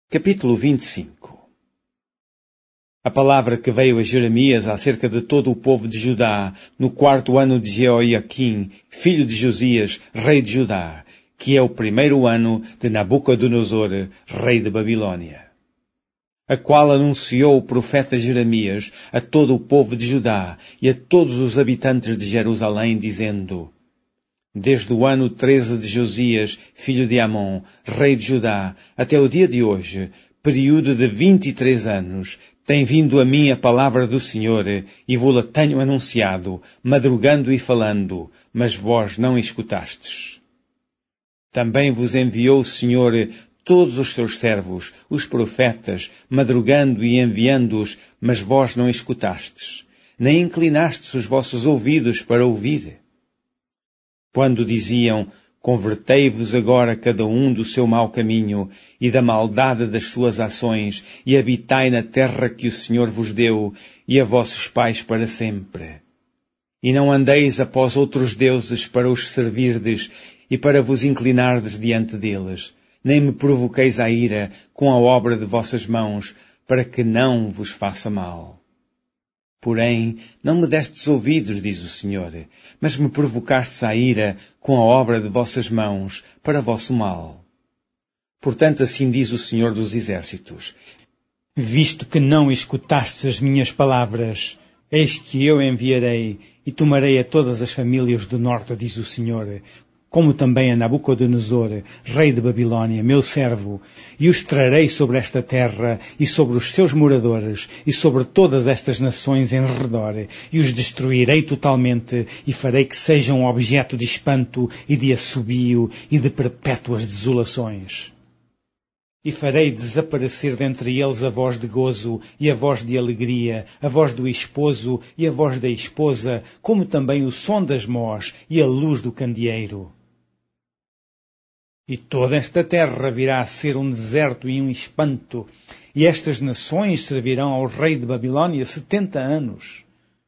Capítulo 25. A palavra que veio a Jeremias acerca de todo o povo de Judá, no 4º ano de Jeoiaquim, filho de Josias, rei de Judá, que é o 1º ano de Nabucodonosor, rei de Babilônia. A qual anunciou o profeta Jeremias a todo o povo de Judá e a todos os habitantes de Jerusalém, dizendo: Desde o ano 13 de Josias, filho de Amon, rei de Judá, até o dia de hoje, período de 23 anos, tem vindo a mim a palavra do Senhor, e vou-la tenho anunciado, madrugando e falando, mas vós não escutastes. Também vos enviou o Senhor todos os seus servos, os profetas, madrugando e enviando-os, mas vós não escutastes, nem inclinastes os vossos ouvidos para ouvir. Quando diziam: Convertei-vos agora cada um do seu mau caminho e da maldade das suas ações, e habitai na terra que o Senhor vos deu, e a vossos pais para sempre. E não andeis após outros deuses para os servirdes e para vos inclinardes diante deles, nem me provoqueis a ira com a obra de vossas mãos, para que não vos faça mal. Porém, não me destes ouvidos, diz o Senhor, mas me provocastes a ira com a obra de vossas mãos, para vosso mal. Portanto, assim diz o Senhor dos Exércitos: Visto que não escutastes as minhas palavras, eis que eu enviarei e tomarei a todas as famílias do norte, diz o Senhor, como também a Nabucodonosor, rei de Babilônia, meu servo, e os trarei sobre esta terra e sobre os seus moradores e sobre todas estas nações em redor, e os destruirei totalmente e farei que sejam objeto de espanto e de assobio e de perpétuas desolações. E farei desaparecer dentre eles a voz de gozo e a voz de alegria, a voz do esposo e a voz da esposa, como também o som das mós e a luz do candeeiro. E toda esta terra virá a ser um deserto e um espanto, e estas nações servirão ao rei de Babilônia 70 anos.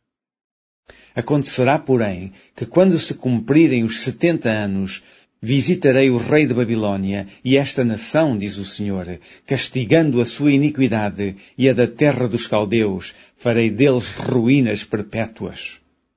Acontecerá, porém, que quando se cumprirem os 70 anos, visitarei o rei de Babilônia e esta nação, diz o Senhor, castigando a sua iniquidade e a da terra dos caldeus, farei deles ruínas perpétuas.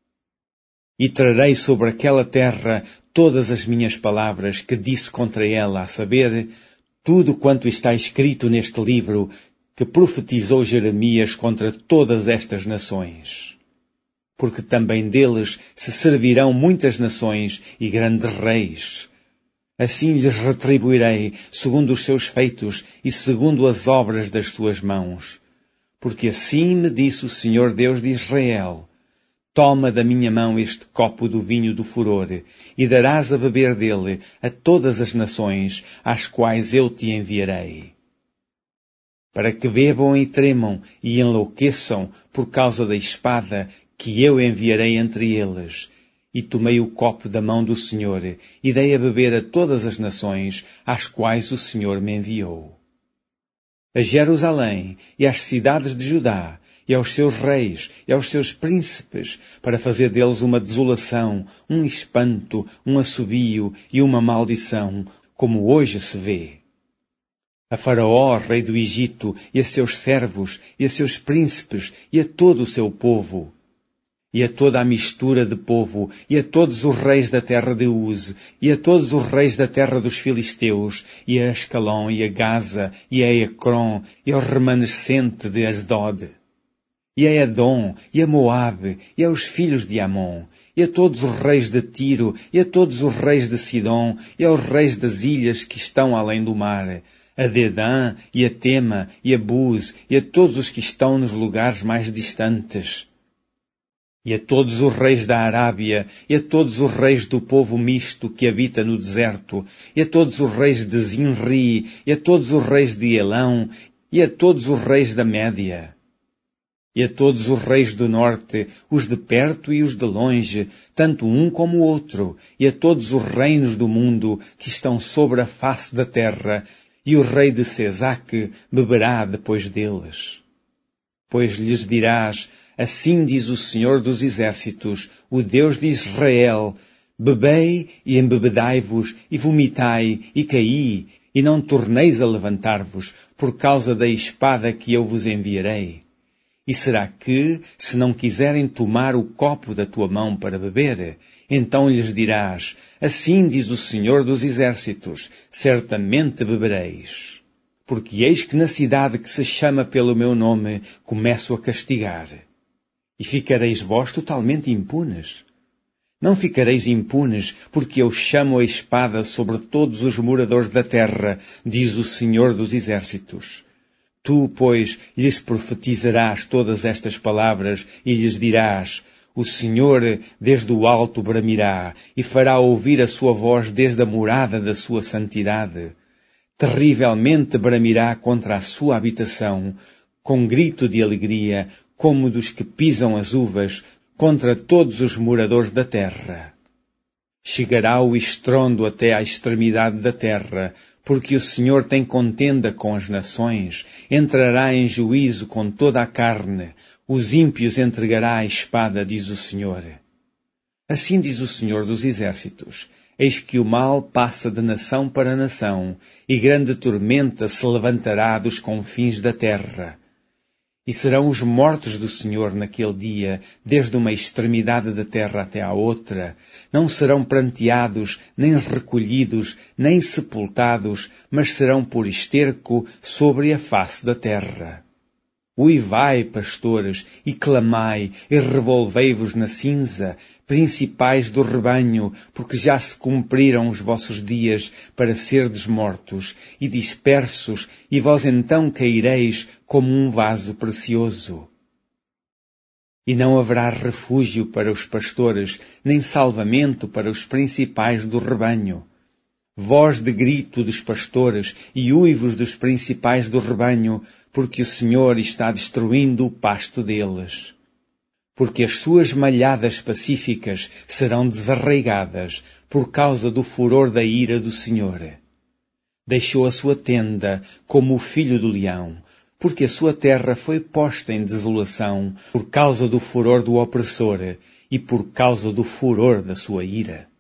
E trarei sobre aquela terra todas as minhas palavras que disse contra ela, a saber, tudo quanto está escrito neste livro que profetizou Jeremias contra todas estas nações. Porque também deles se servirão muitas nações e grandes reis. Assim lhes retribuirei segundo os seus feitos e segundo as obras das suas mãos. Porque assim me disse o Senhor Deus de Israel: Toma da minha mão este copo do vinho do furor, e darás a beber dele a todas as nações, às quais eu te enviarei. Para que bebam e tremam e enlouqueçam por causa da espada que eu enviarei entre eles. E tomei o copo da mão do Senhor, e dei a beber a todas as nações, às quais o Senhor me enviou. A Jerusalém e às cidades de Judá, e aos seus reis, e aos seus príncipes, para fazer deles uma desolação, um espanto, um assobio e uma maldição, como hoje se vê. A Faraó, rei do Egito, e a seus servos, e a seus príncipes, e a todo o seu povo, e a toda a mistura de povo, e a todos os reis da terra de Uz, e a todos os reis da terra dos filisteus, e a Ascalon, e a Gaza, e a Ecrom, e ao remanescente de Asdod, e a Edom, e a Moabe, e aos filhos de Amon, e a todos os reis de Tiro, e a todos os reis de Sidom, e aos reis das ilhas que estão além do mar, a Dedã, e a Tema, e a Buz, e a todos os que estão nos lugares mais distantes, e a todos os reis da Arábia, e a todos os reis do povo misto que habita no deserto, e a todos os reis de Zinri, e a todos os reis de Elão, e a todos os reis da Média, e a todos os reis do norte, os de perto e os de longe, tanto um como o outro, e a todos os reinos do mundo que estão sobre a face da terra, e o rei de Sesaque beberá depois deles. Pois lhes dirás: Assim diz o Senhor dos Exércitos, o Deus de Israel: Bebei e embebedai-vos, e vomitai, e caí, e não torneis a levantar-vos por causa da espada que eu vos enviarei. E será que, se não quiserem tomar o copo da tua mão para beber, então lhes dirás, assim diz o Senhor dos Exércitos, certamente bebereis. Porque eis que na cidade que se chama pelo meu nome, começo a castigar. E ficareis vós totalmente impunes. Não ficareis impunes, porque eu chamo a espada sobre todos os moradores da terra, diz o Senhor dos Exércitos. Tu, pois, lhes profetizarás todas estas palavras e lhes dirás, o Senhor desde o alto bramirá e fará ouvir a sua voz desde a morada da sua santidade. Terrivelmente bramirá contra a sua habitação, com grito de alegria, como dos que pisam as uvas, contra todos os moradores da terra. Chegará o estrondo até à extremidade da terra, porque o Senhor tem contenda com as nações, entrará em juízo com toda a carne, os ímpios entregará à espada, diz o Senhor. Assim diz o Senhor dos Exércitos, eis que o mal passa de nação para nação, e grande tormenta se levantará dos confins da terra. E serão os mortos do Senhor naquele dia, desde uma extremidade da terra até à outra. Não serão pranteados, nem recolhidos, nem sepultados, mas serão por esterco sobre a face da terra. Uivai, pastores, e clamai, e revolvei-vos na cinza, principais do rebanho, porque já se cumpriram os vossos dias para serdes mortos, e dispersos, e vós então caireis como um vaso precioso. E não haverá refúgio para os pastores, nem salvamento para os principais do rebanho. Voz de grito dos pastores e uivos dos principais do rebanho, porque o Senhor está destruindo o pasto deles. Porque as suas malhadas pacíficas serão desarraigadas por causa do furor da ira do Senhor. Deixou a sua tenda como o filho do leão, porque a sua terra foi posta em desolação por causa do furor do opressor e por causa do furor da sua ira.